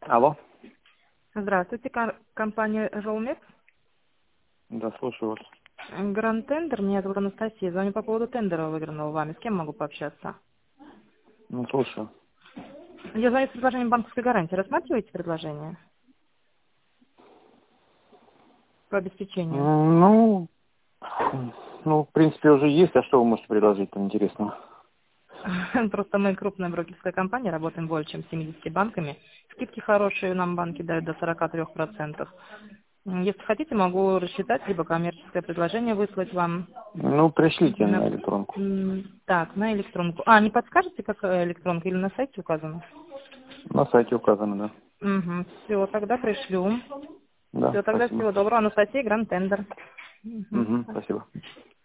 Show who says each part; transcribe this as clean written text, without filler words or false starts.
Speaker 1: Алло.
Speaker 2: Здравствуйте, компания Жолмет.
Speaker 1: Да, слушаю вас.
Speaker 2: Гранд Тендер, меня зовут Анастасия. Звоню по поводу тендера выигранного вами. С кем могу пообщаться?
Speaker 1: Ну, слушаю.
Speaker 2: Я звоню с предложением банковской гарантии. Рассматриваете предложение по обеспечению?
Speaker 1: Ну, в принципе, уже есть. А что вы можете предложить там интересного?
Speaker 2: Просто мы крупная брокерская компания, работаем более чем с 70 банками. Скидки хорошие нам банки дают до 43%. Если хотите, могу рассчитать, либо коммерческое предложение выслать вам.
Speaker 1: Ну, пришлите на электронку.
Speaker 2: Так, на электронку. Не подскажете, как электронка или на сайте указано?
Speaker 1: На сайте указано, да.
Speaker 2: Угу. Все, тогда пришлю.
Speaker 1: Да,
Speaker 2: Все, тогда
Speaker 1: спасибо.
Speaker 2: всего доброго. Анастасия, Гранд Тендер.
Speaker 1: Угу, спасибо.